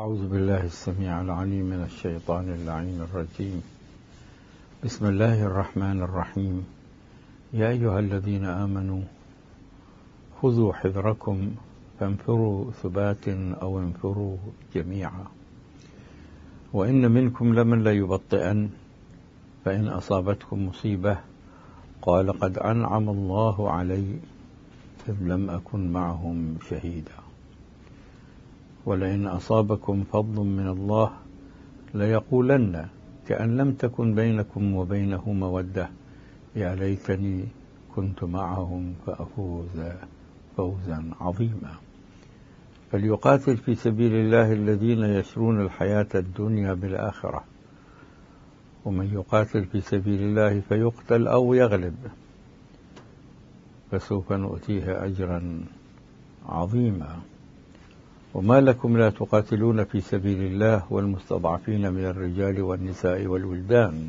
أعوذ بالله السميع العليم من الشيطان اللعين الرجيم. بسم الله الرحمن الرحيم. يا أيها الذين آمنوا خذوا حذركم فانفروا ثبات أو انفروا جميعا، وإن منكم لمن ليبطئن فإن أصابتكم مصيبة قال قد أنعم الله علي إذ لم أكن معهم شهيدا، ولئن أصابكم فضل من الله ليقولن كأن لم تكن بينكم وبينه مودة يا ليتني كنت معهم فأفوز فوزا عظيما. فليقاتل في سبيل الله الذين يشرون الحياة الدنيا بالآخرة، ومن يقاتل في سبيل الله فيقتل أو يغلب فسوف نؤتيه أجرا عظيما. وما لكم لا تقاتلون في سبيل الله والمستضعفين من الرجال والنساء والولدان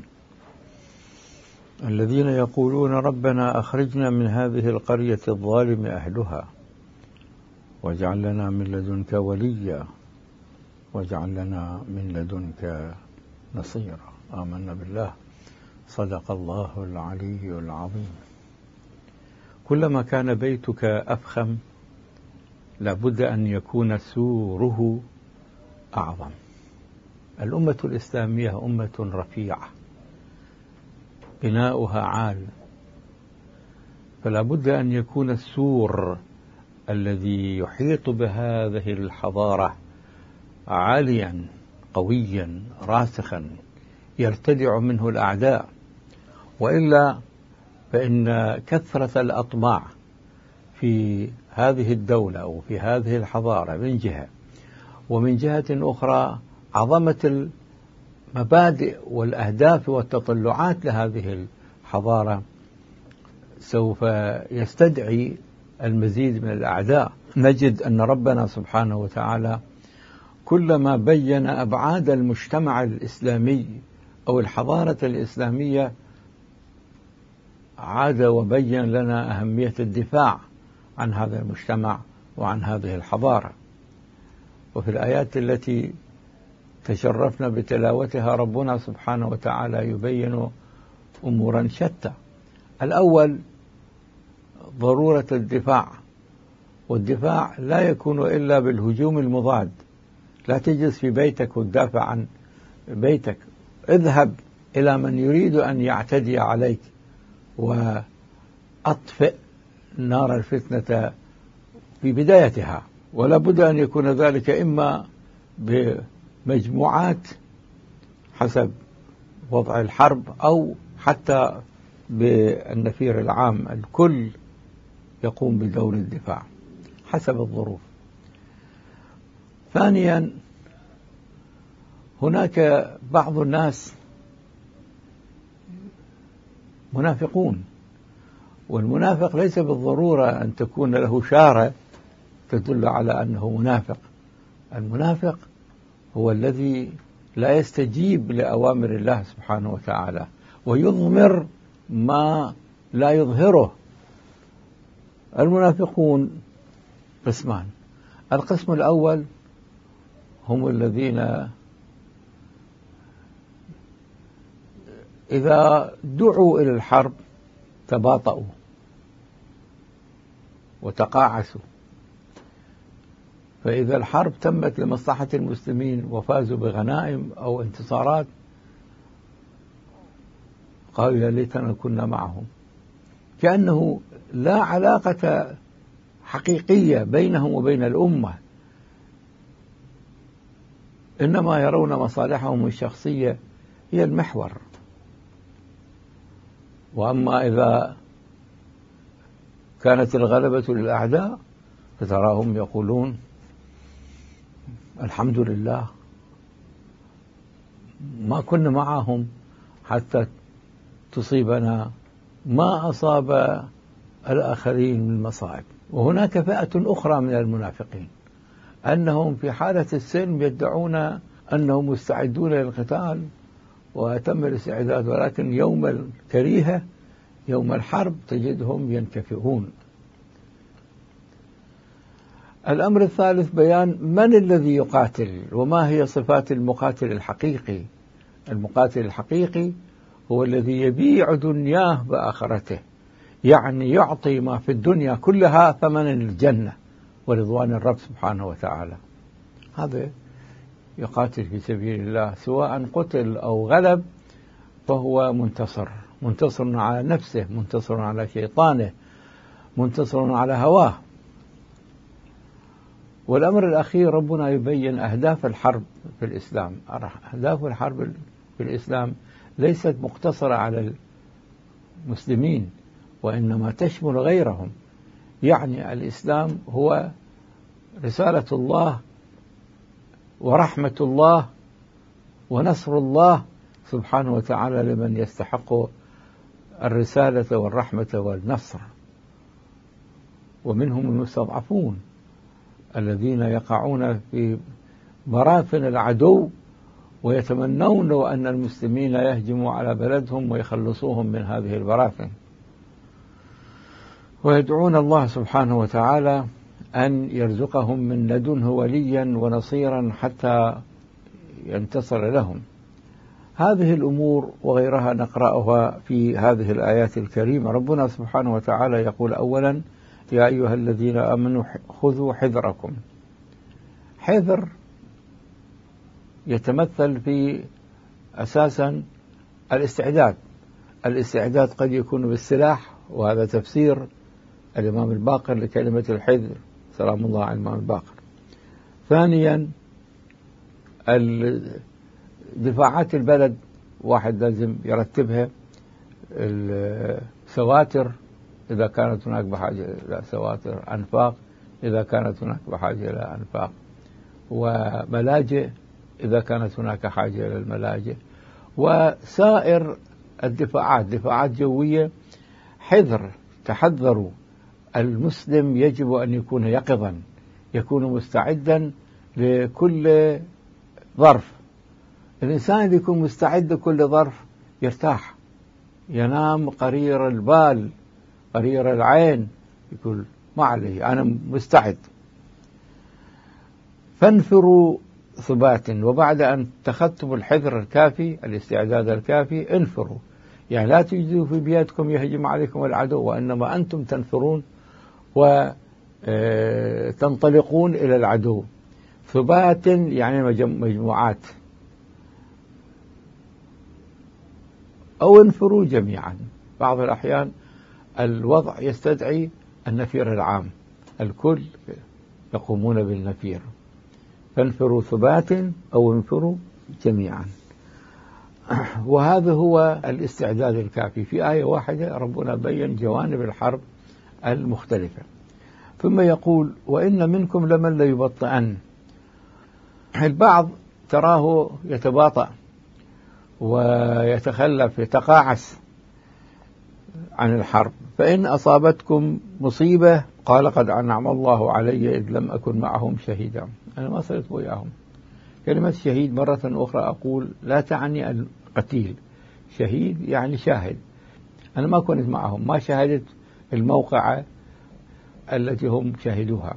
الذين يقولون ربنا أخرجنا من هذه القرية الظالم أهلها واجعل لنا من لدنك وليا واجعل لنا من لدنك نصيرا. آمنا بالله. صدق الله العلي العظيم. كلما كان بيتك أفخم لابد أن يكون سوره أعظم. الأمة الإسلامية أمة رفيعة بناؤها عال، فلا بد أن يكون السور الذي يحيط بهذه الحضارة عاليا قويا راسخا يرتدع منه الأعداء، وإلا فإن كثرة الأطماع في هذه الدولة أو في هذه الحضارة من جهة، ومن جهة أخرى عظمة المبادئ والأهداف والتطلعات لهذه الحضارة سوف يستدعي المزيد من الأعداء. نجد أن ربنا سبحانه وتعالى كلما بين أبعاد المجتمع الإسلامي أو الحضارة الإسلامية عاد وبين لنا أهمية الدفاع عن هذا المجتمع وعن هذه الحضارة. وفي الآيات التي تشرفنا بتلاوتها ربنا سبحانه وتعالى يبين أمورا شتى. الأول ضرورة الدفاع، والدفاع لا يكون إلا بالهجوم المضاد. لا تجلس في بيتك وتدافع عن بيتك، اذهب إلى من يريد أن يعتدي عليك وأطفئ نار الفتنة في بدايتها، ولا بد أن يكون ذلك إما بمجموعات حسب وضع الحرب أو حتى بالنفير العام، الكل يقوم بدور الدفاع حسب الظروف. ثانيا هناك بعض الناس منافقون، والمنافق ليس بالضرورة أن تكون له شارة تدل على أنه منافق. المنافق هو الذي لا يستجيب لأوامر الله سبحانه وتعالى ويضمر ما لا يظهره. المنافقون قسمان. القسم الأول هم الذين إذا دعوا إلى الحرب تباطؤوا وتقاعسوا، فإذا الحرب تمت لمصلحة المسلمين وفازوا بغنائم أو انتصارات قالوا يا ليتنا كنا معهم، كأنه لا علاقة حقيقية بينهم وبين الأمة، إنما يرون مصالحهم الشخصية هي المحور. وأما إذا كانت الغلبة للأعداء فتراهم يقولون الحمد لله ما كنا معهم حتى تصيبنا ما أصاب الآخرين من مصائب. وهناك فئة أخرى من المنافقين أنهم في حالة السلم يدعون أنهم مستعدون للقتال وأتم الاستعداد، ولكن يوم الكريهة يوم الحرب تجدهم ينكفئون. الأمر الثالث بيان من الذي يقاتل وما هي صفات المقاتل الحقيقي. المقاتل الحقيقي هو الذي يبيع دنياه بآخرته، يعني يعطي ما في الدنيا كلها ثمنا الجنة ورضوان الرب سبحانه وتعالى. هذا يقاتل في سبيل الله، سواء قتل أو غلب فهو منتصر، منتصر على نفسه، منتصر على شيطانه، منتصر على هواه. والأمر الأخير ربنا يبين أهداف الحرب في الإسلام. أهداف الحرب في الإسلام ليست مقتصرة على المسلمين، وإنما تشمل غيرهم. يعني الإسلام هو رسالة الله ورحمة الله ونصر الله سبحانه وتعالى لمن يستحق الرسالة والرحمة والنصر. ومنهم المستضعفون الذين يقعون في براثن العدو ويتمنون أن المسلمين يهجموا على بلدهم ويخلصوهم من هذه البراثن، ويدعون الله سبحانه وتعالى أن يرزقهم من لدنه وليا ونصيرا حتى ينتصر لهم. هذه الأمور وغيرها نقرأها في هذه الآيات الكريمة. ربنا سبحانه وتعالى يقول أولا: يا أيها الذين آمنوا خذوا حذركم. حذر يتمثل في أساسا الاستعداد. الاستعداد قد يكون بالسلاح، وهذا تفسير الإمام الباقر لكلمة الحذر سلام الله على الإمام الباقر. ثانيا دفاعات البلد، واحد لازم يرتبها. السواتر إذا كانت هناك بحاجة إلى سواتر، أنفاق إذا كانت هناك بحاجة إلى أنفاق، وملاجئ إذا كانت هناك حاجة إلى الملاجئ، وسائر الدفاعات، دفاعات جوية. حذر، تحذروا. المسلم يجب أن يكون يقظا، يكون مستعدا لكل ظرف. الإنسان اللي يكون مستعد لكل ظرف يرتاح، ينام قرير البال قرير العين، يقول ما عليه أنا مستعد. فانفروا ثبات. وبعد أن اتخذتم الحذر الكافي، الاستعداد الكافي، انفروا. يعني لا تجدوا في بيتكم يهجم عليكم العدو، وإنما أنتم تنفرون وتنطلقون إلى العدو. ثبات يعني مجموعات، أو انفروا جميعا. بعض الأحيان الوضع يستدعي النفير العام، الكل يقومون بالنفير. فانفروا ثبات أو انفروا جميعا. وهذا هو الاستعداد الكافي. في آية واحدة ربنا بين جوانب الحرب المختلفة. ثم يقول: وإن منكم لمن ليبطئن. البعض تراه يتباطأ ويتخلف، يتقاعس عن الحرب. فإن أصابتكم مصيبة قال قد أنعم الله علي إذ لم أكن معهم شهيدا. أنا ما صرت وياهم. كلمة شهيد مرة أخرى أقول لا تعني القتيل، شهيد يعني شاهد. أنا ما كنت معهم، ما شاهدت الموقعة التي هم شاهدوها.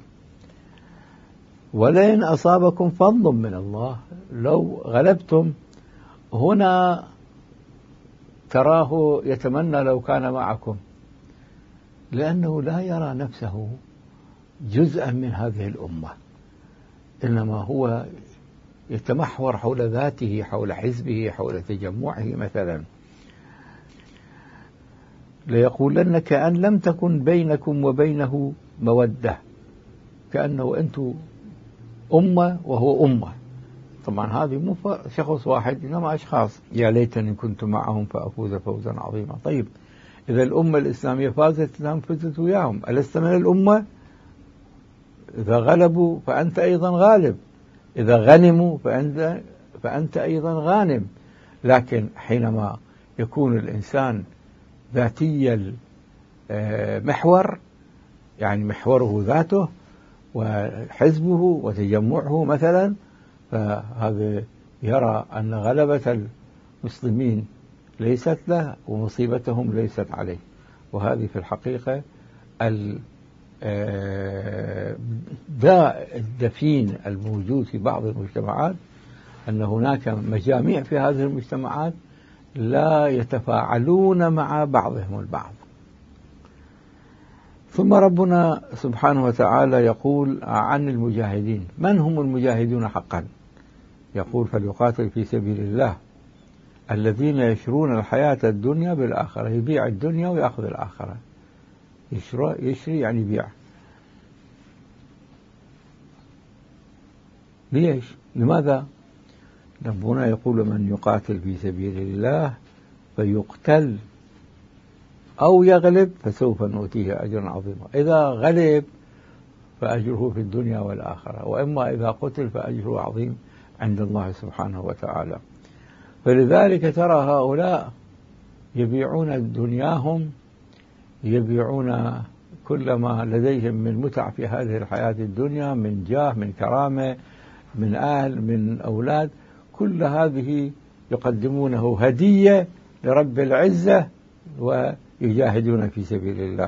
ولئن أصابكم فضل من الله، لو غلبتم. هنا تراه يتمنى لو كان معكم، لأنه لا يرى نفسه جزءا من هذه الأمة، إنما هو يتمحور حول ذاته، حول حزبه، حول تجمعه مثلا. ليقولن كأن لم تكن بينكم وبينه مودة، كأنه أنتم أمة وهو أمة. طبعا هذه مو شخص واحد، إنما أشخاص. يا ليتني كنت معهم فأفوز فوزا عظيما. طيب إذا الأمة الإسلامية فازت، الإسلام فزت وياهم، ألست من الأمة؟ إذا غلبوا فأنت أيضا غالب، إذا غنموا فأنت أيضا غانم. لكن حينما يكون الإنسان ذاتي المحور، يعني محوره ذاته وحزبه وتجمعه مثلا، فهذا يرى أن غلبة المسلمين ليست له ومصيبتهم ليست عليه. وهذه في الحقيقة داء الدفين الموجود في بعض المجتمعات أن هناك مجاميع في هذه المجتمعات لا يتفاعلون مع بعضهم البعض. ثم ربنا سبحانه وتعالى يقول عن المجاهدين: من هم المجاهدون حقا؟ يقول: فليقاتل في سبيل الله الذين يشرون الحياة الدنيا بالآخرة. يبيع الدنيا ويأخذ الآخرة. يشري يعني يبيع. ليش؟ لماذا؟ ربنا يقول: من يقاتل في سبيل الله فيقتل أو يغلب فسوف نؤتيه أجرا عظيما. إذا غلب فأجره في الدنيا والآخرة، وإما إذا قتل فأجره عظيم عند الله سبحانه وتعالى. فلذلك ترى هؤلاء يبيعون دنياهم، يبيعون كل ما لديهم من متع في هذه الحياة الدنيا، من جاه، من كرامة، من أهل، من أولاد، كل هذه يقدمونه هدية لرب العزة ويجاهدون في سبيل الله.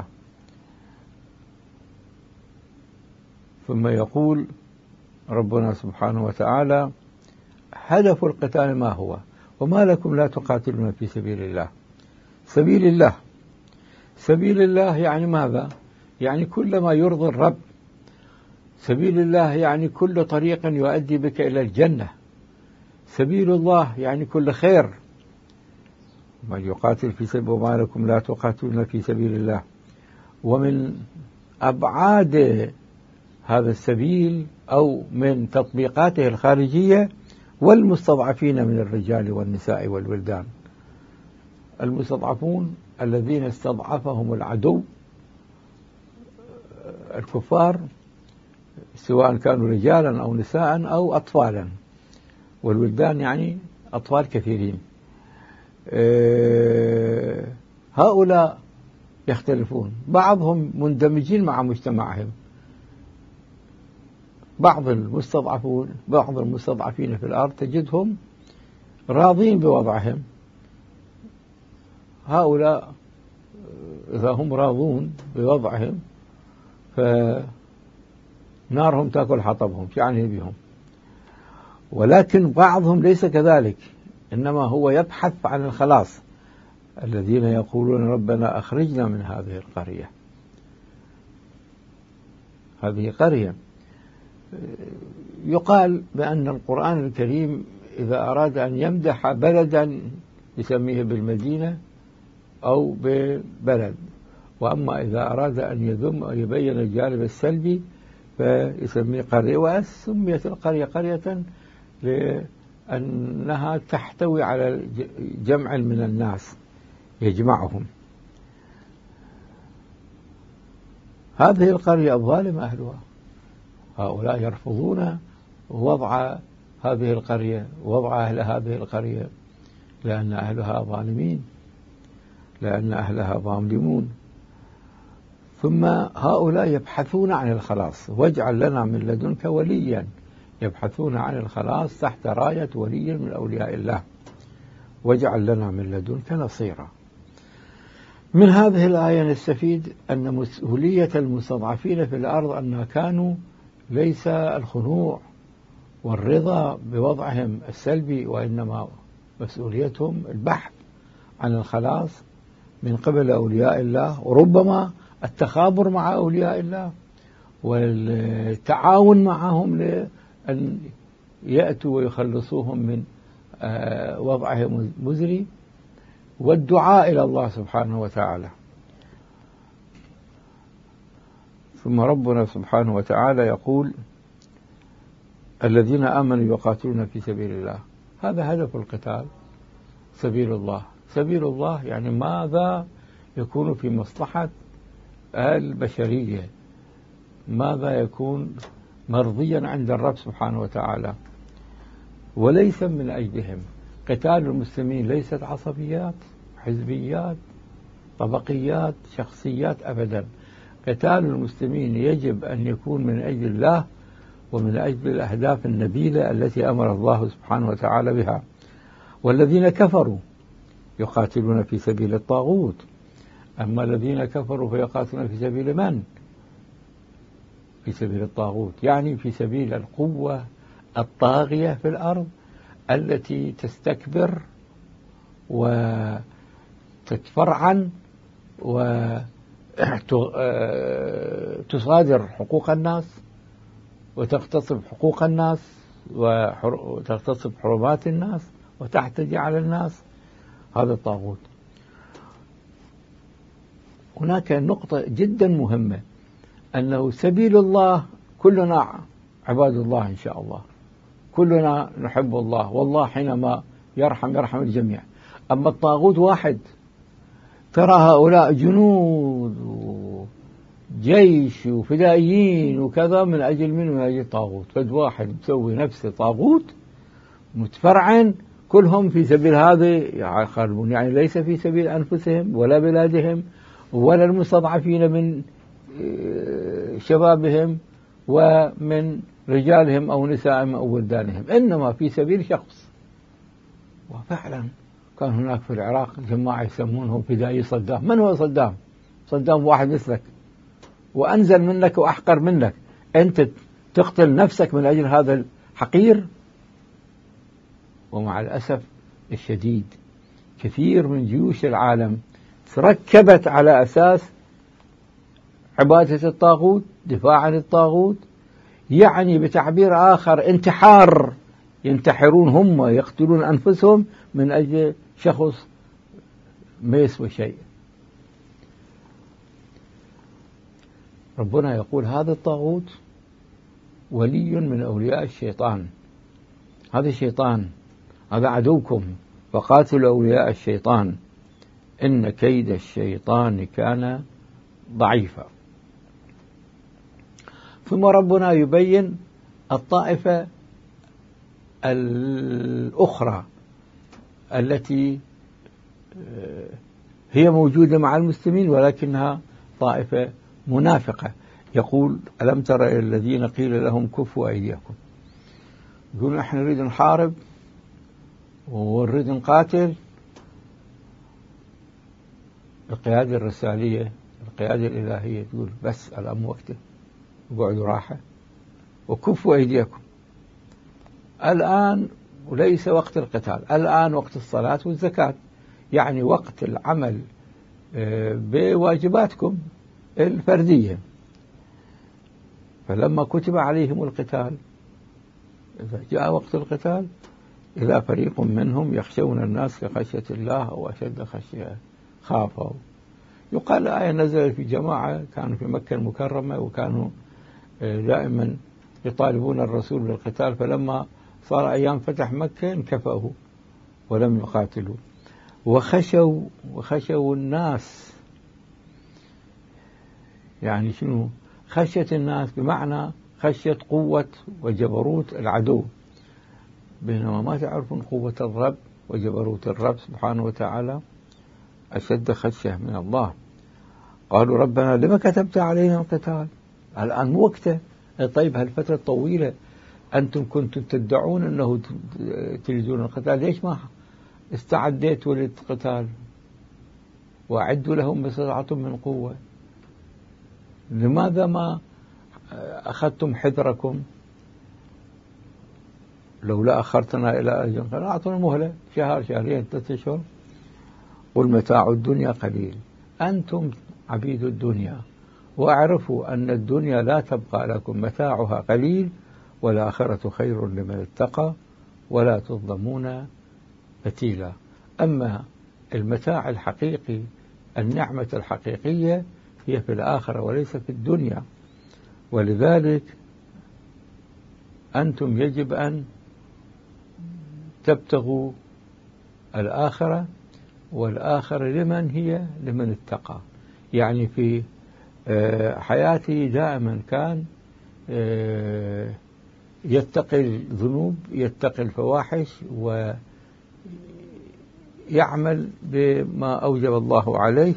ثم يقول ربنا سبحانه وتعالى: هدف القتال ما هو؟ وما لكم لا تقاتلون في سبيل الله. سبيل الله، سبيل الله يعني ماذا؟ يعني كل ما يرضي الرب. سبيل الله يعني كل طريق يؤدي بك إلى الجنة. سبيل الله يعني كل خير. من يقاتل في سبيل وما لكم لا تقاتلون في سبيل الله. ومن أبعاد هذا السبيل أو من تطبيقاته الخارجية: والمستضعفين من الرجال والنساء والولدان. المستضعفون الذين استضعفهم العدو الكفار، سواء كانوا رجالا أو نساء أو أطفالا، والولدان يعني أطفال كثيرين. هؤلاء يختلفون، بعضهم مندمجين مع مجتمعهم. بعض المستضعفين في الأرض تجدهم راضين بوضعهم. هؤلاء إذا هم راضون بوضعهم فنارهم تأكل حطبهم، يعني بهم. ولكن بعضهم ليس كذلك، إنما هو يبحث عن الخلاص. الذين يقولون: ربنا أخرجنا من هذه القرية. هذه قرية. يقال بأن القرآن الكريم إذا أراد أن يمدح بلدا يسميه بالمدينة أو ببلد، وأما إذا أراد أن يذم أو يبين الجانب السلبي فيسميه قرية. وسميت القرية قرية لأنها تحتوي على جمع من الناس يجمعهم. هذه القرية الظالم أهلها. هؤلاء يرفضون وضع هذه القرية، وضع أهل هذه القرية، لأن أهلها ظالمين، لأن أهلها ظالمون. ثم هؤلاء يبحثون عن الخلاص: واجعل لنا من لدنك وليا. يبحثون عن الخلاص تحت راية ولي من أولياء الله. واجعل لنا من لدنك نصيرا. من هذه الآية نستفيد أن مسؤولية المستضعفين في الأرض أن كانوا ليس الخنوع والرضا بوضعهم السلبي، وإنما مسؤوليتهم البحث عن الخلاص من قبل أولياء الله، وربما التخابر مع أولياء الله والتعاون معهم لأن يأتوا ويخلصوهم من وضعهم المزري، والدعاء إلى الله سبحانه وتعالى. ثم ربنا سبحانه وتعالى يقول: الذين آمنوا يقاتلون في سبيل الله. هذا هدف القتال، سبيل الله. سبيل الله يعني ماذا يكون في مصلحة البشرية، ماذا يكون مرضيا عند الرب سبحانه وتعالى، وليس من أجلهم. قتال المسلمين ليست عصبيات، حزبيات، طبقيات، شخصيات، أبدا. قتال المسلمين يجب أن يكون من أجل الله ومن أجل الأهداف النبيلة التي أمر الله سبحانه وتعالى بها. والذين كفروا يقاتلون في سبيل الطاغوت. أما الذين كفروا فيقاتلون في سبيل من؟ في سبيل الطاغوت، يعني في سبيل القوة الطاغية في الأرض التي تستكبر وتتفرعن وتصادر حقوق الناس وتغتصب حقوق الناس وتغتصب حرمات الناس وتعتدي على الناس. هذا الطاغوت. هناك نقطة جدا مهمة، أنه سبيل الله كلنا عباد الله إن شاء الله، كلنا نحب الله، والله حينما يرحم الجميع. أما الطاغوت واحد، ترى هؤلاء جنود وجيش وفدائيين وكذا من أجل من أجل الطاغوت. فد واحد مسوي نفسه طاغوت متفرعن، كلهم في سبيل هذا يخربون، يعني ليس في سبيل أنفسهم ولا بلادهم ولا المستضعفين من شبابهم ومن رجالهم أو نسائهم أو ولدانهم، إنما في سبيل شخص. وفعلا كان هناك في العراق جماعة يسمونهم فدائي صدام. من هو صدام؟ صدام واحد مثلك وأنزل منك وأحقر منك، أنت تقتل نفسك من أجل هذا الحقير. ومع الأسف الشديد كثير من جيوش العالم تركبت على أساس عبادة الطاغوت، دفاع عن الطاغوت، يعني بتعبير آخر انتحار، ينتحرون هم، يقتلون أنفسهم من أجل شخص ما يسوى شيء. ربنا يقول هذا الطاغوت ولي من أولياء الشيطان. هذا الشيطان، هذا عدوكم، فقاتلوا أولياء الشيطان إن كيد الشيطان كان ضعيفا. ثم ربنا يبين الطائفة الأخرى التي هي موجودة مع المسلمين ولكنها طائفة منافقة. يقول ألم تر إلى الذين قيل لهم كفوا أيديكم، يقولون احنا نريد نحارب ونريد نقاتل. القيادة الرسالية، القيادة الإلهية تقول بس الأمر وقته، اقعدوا راحة وكفوا أيديكم الآن، وليس وقت القتال، الآن وقت الصلاة والزكاة، يعني وقت العمل بواجباتكم الفردية. فلما كتب عليهم القتال، إذا جاء وقت القتال إذا فريق منهم يخشون الناس كخشية الله أو أشد خشية، خافوا. يقال الآية نزلت في جماعة كانوا في مكة المكرمة وكانوا دائما يطالبون الرسول بالقتال، فلما صار أيام فتح مكة انكفأوا ولم يقاتلوا وخشوا الناس. يعني شنو خشية الناس؟ بمعنى خشية قوة وجبروت العدو، بينما ما تعرفون قوة الرب وجبروت الرب سبحانه وتعالى أشد خشية من الله. قالوا ربنا لما كتبت علينا القتال؟ الآن مو وقته. طيب هالفترة الطويلة أنتم كنتم تدعون أنه تريدون القتال، ليش ما استعديتوا للقتال وأعدوا لهم ما استطعتم من قوة؟ لماذا ما أخذتم حذركم؟ لولا أخرتنا إلى أجل قريب، أعطونا مهلة شهر شهرين 3 أشهر. قل متاع الدنيا قليل، أنتم عبيد الدنيا، واعرفوا أن الدنيا لا تبقى لكم، متاعها قليل والآخرة خير لمن اتقى ولا تظلمون فتيلا. أما المتاع الحقيقي، النعمة الحقيقية هي في الآخرة وليس في الدنيا. ولذلك أنتم يجب أن تبتغوا الآخرة، والآخرة لمن هي؟ لمن اتقى. يعني في حياتي دائما كان يتقي الذنوب، يتقي الفواحش، ويعمل بما أوجب الله عليه،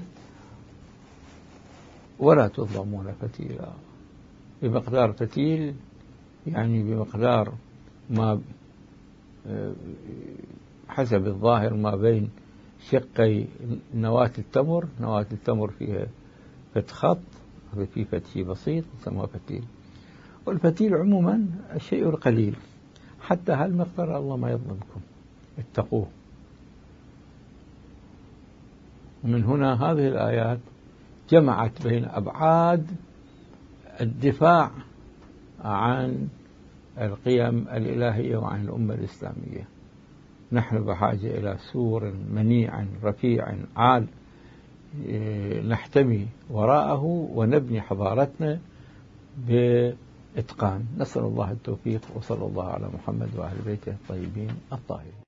ولا تظلمون فتيلا. بمقدار فتيل يعني بمقدار ما حسب الظاهر ما بين شقي نواة التمر. نواة التمر فيها فتخط، هذا فيه فتشي بسيط يسمى فتيل. والفتيل عموما الشيء القليل، حتى هالمقدار الله ما يظلمكم، اتقوه. ومن هنا هذه الآيات جمعت بين أبعاد الدفاع عن القيم الإلهية وعن الأمة الإسلامية. نحن بحاجة إلى سور منيع رفيع عال نحتمي وراءه ونبني حضارتنا بإتقان. نسأل الله التوفيق، وصلى الله على محمد وأهل بيته الطيبين الطاهرين.